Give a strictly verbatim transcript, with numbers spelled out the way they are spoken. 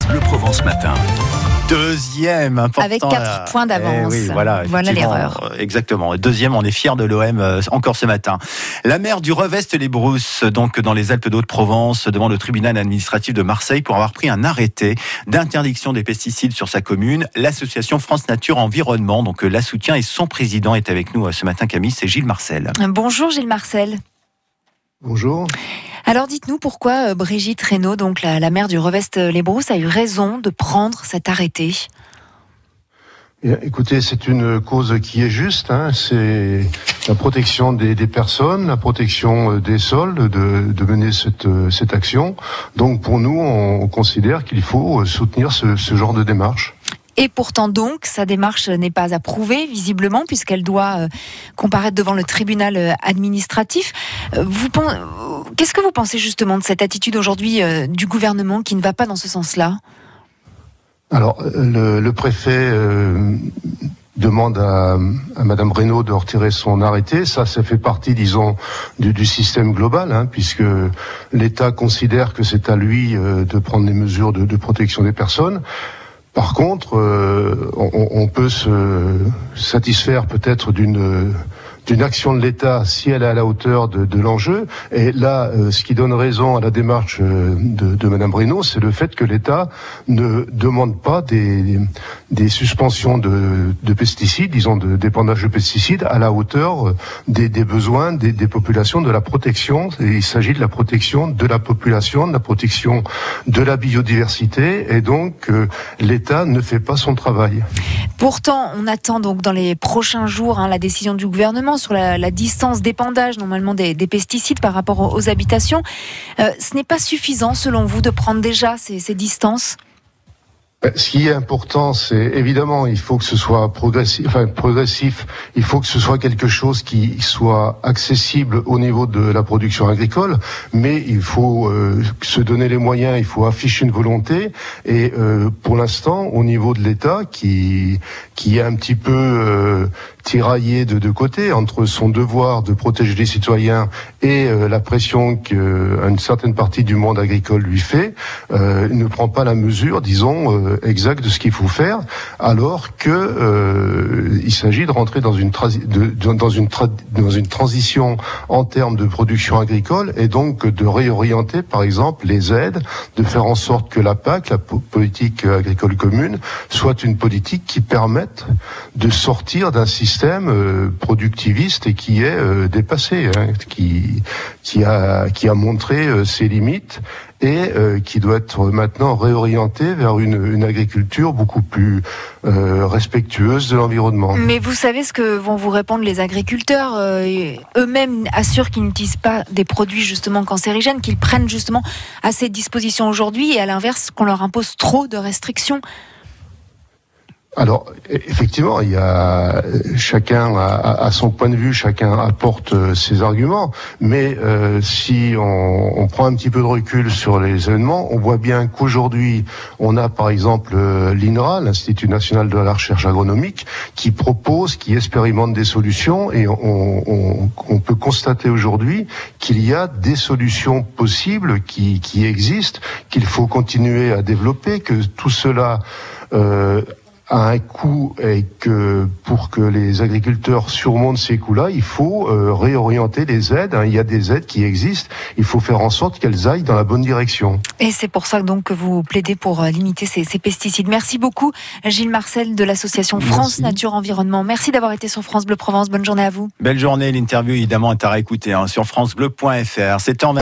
Bleu Provence Matin. Deuxième, important. Avec quatre points d'avance. Eh oui, voilà, voilà l'erreur. Exactement. Deuxième, on est fiers de l'O M euh, encore ce matin. La maire du Revest-les-Brousses, donc dans les Alpes d'Haute-Provence, devant le tribunal administratif de Marseille pour avoir pris un arrêté d'interdiction des pesticides sur sa commune. L'association France Nature Environnement, donc la soutient et son président est avec nous ce matin, Camille, c'est Gilles Marcel. Bonjour Gilles Marcel. Bonjour. Alors dites-nous pourquoi Brigitte Reynaud, donc la, la maire du Revest-les-Brousses, a eu raison de prendre cet arrêté. Écoutez, c'est une cause qui est juste, hein. C'est la protection des, des personnes, la protection des sols, de, de mener cette, cette action. Donc pour nous, on considère qu'il faut soutenir ce, ce genre de démarche. Et pourtant donc, sa démarche n'est pas approuvée, visiblement, puisqu'elle doit euh, comparaître devant le tribunal euh, administratif. Euh, vous, qu'est-ce que vous pensez justement de cette attitude aujourd'hui euh, du gouvernement qui ne va pas dans ce sens-là ? Alors, le, le préfet euh, demande à, à Madame Reynaud de retirer son arrêté. Ça, ça fait partie, disons, du, du système global, hein, puisque l'État considère que c'est à lui euh, de prendre les mesures de, de protection des personnes. Par contre, euh, on, on peut se satisfaire peut-être d'une d'une action de l'État si elle est à la hauteur de, de l'enjeu. Et là, euh, ce qui donne raison à la démarche euh, de, de Madame Reynaud, c'est le fait que l'État ne demande pas des, des suspensions de, de pesticides, disons de d'épandage de pesticides, à la hauteur des, des besoins des, des populations, de la protection. Et il s'agit de la protection de la population, de la protection de la biodiversité, et donc euh, l'État ne fait pas son travail. Pourtant, on attend donc dans les prochains jours hein, la décision du gouvernement sur la, la distance d'épandage normalement des, des pesticides par rapport aux, aux habitations. Euh, ce n'est pas suffisant, selon vous, de prendre déjà ces, ces distances ? Ce qui est important, c'est évidemment, il faut que ce soit progressif, enfin progressif. Il faut que ce soit quelque chose qui soit accessible au niveau de la production agricole, mais il faut euh, se donner les moyens, il faut afficher une volonté. Et euh, pour l'instant, au niveau de l'État, qui qui est un petit peu euh, tiraillé de deux côtés entre son devoir de protéger les citoyens et euh, la pression qu'une certaine partie du monde agricole lui fait, euh, ne prend pas la mesure, disons. Euh, exact de ce qu'il faut faire, alors que euh, il s'agit de rentrer dans une, trasi- de, de, dans, une tra- dans une transition en termes de production agricole, et donc de réorienter par exemple les aides, de faire en sorte que la P A C, la politique agricole commune, soit une politique qui permette de sortir d'un système euh, productiviste et qui est euh, dépassé, hein, qui, qui, a, qui a montré euh, ses limites, et euh, qui doit être maintenant réorienté vers une, une agriculture beaucoup plus euh, respectueuse de l'environnement. Mais vous savez ce que vont vous répondre les agriculteurs euh, eux-mêmes assurent qu'ils n'utilisent pas des produits justement cancérigènes, qu'ils prennent justement assez de dispositions aujourd'hui, et à l'inverse qu'on leur impose trop de restrictions. Alors, effectivement, il y a chacun a, a son point de vue, chacun apporte ses arguments, mais euh, si on, on prend un petit peu de recul sur les événements, on voit bien qu'aujourd'hui, on a par exemple l'I N R A, l'Institut National de la Recherche Agronomique, qui propose, qui expérimente des solutions, et on, on, on peut constater aujourd'hui qu'il y a des solutions possibles qui, qui existent, qu'il faut continuer à développer, que tout cela euh, à un coût, et que pour que les agriculteurs surmontent ces coûts-là, il faut euh, réorienter les aides. Hein. Il y a des aides qui existent. Il faut faire en sorte qu'elles aillent dans la bonne direction. Et c'est pour ça donc que vous plaidez pour limiter ces, ces pesticides. Merci beaucoup, Gilles Marcel de l'association France Nature Environnement. Merci d'avoir été sur France Bleu Provence. Bonne journée à vous. Belle journée. L'interview évidemment est à réécouter hein, sur francebleu point f r. C'était en